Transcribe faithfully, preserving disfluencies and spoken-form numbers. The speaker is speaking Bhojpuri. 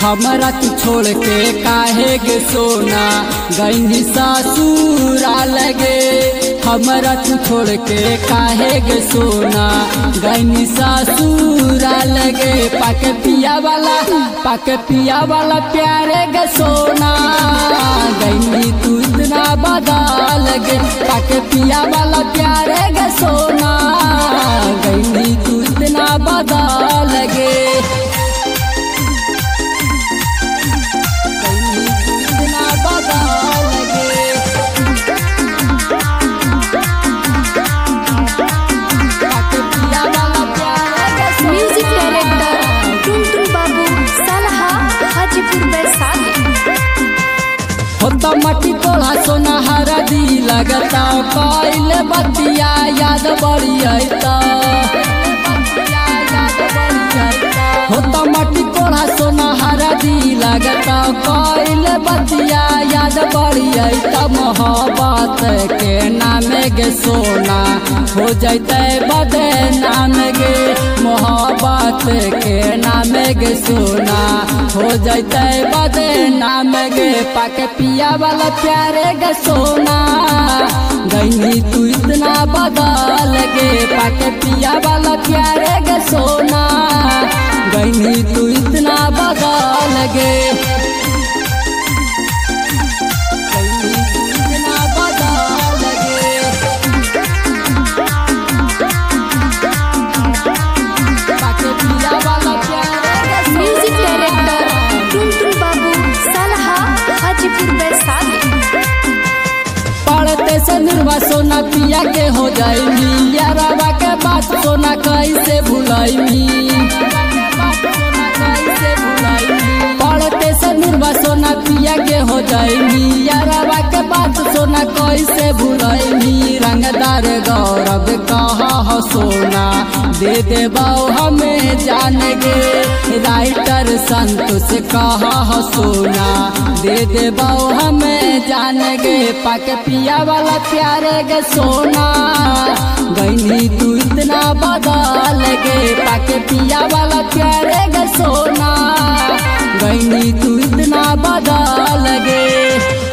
हमरा तू छोड़ के काहे गे सोना गईनी ससुरा लगे। हमरा तू छोड़ के काहे गे सोना गईनी ससुरा लगे। पाके पिया वाला पाके पिया वाला प्यारे गे सोना गईनी तू इतना बदल गे। पाके पिया वाला प्यारे गे सोना गईनी तू इतना बदल गे। म्यूजिक डायरेक्टर टुनटुन बाबू सलहा हाजीपुर वैशाली। होता मटी तोला सोना हरा दी लगता कइल बतिया याद बड़ी आइता। होता मटी तोला सोना हरा दी लगता कइल बतिया याद बड़ी आइता। मोहब्बत के नाम गे सोना हो जैते बदे नाम गे। मोहब्बत के नाम गे सोना हो जैते बदे नाम गे। पाके पिया वाला प्यारे गे सोना गईनी तू इतना बदल गे। पाके पिया वाला प्यारे गे सोना गईनी तू इतना बदल गे। म्यूजिक डायरेक्टर टुनटुन बाबू सलहा हाजीपुर वैशाली। पढ़ते से निर्वा सोना पिया के हो जाई। यारवा के बात सोना कैसे भुलाई। पढ़ते से निर्वा सोना पिया के हो जाई। यारवा के बात सोना कैसे भुलाई। रंगदार गौरव कहा हो सोना दे दे बाऊ हमें जान गे। राइटर संतोष कहा हो सोना दे दे बाऊ हमें जान गे। पाके पिया वाला प्यारे गे सोना गईनी तू इतना बदल गे। पाके पिया वाला प्यारे गे सोना गईनी तू इतना बदल गे।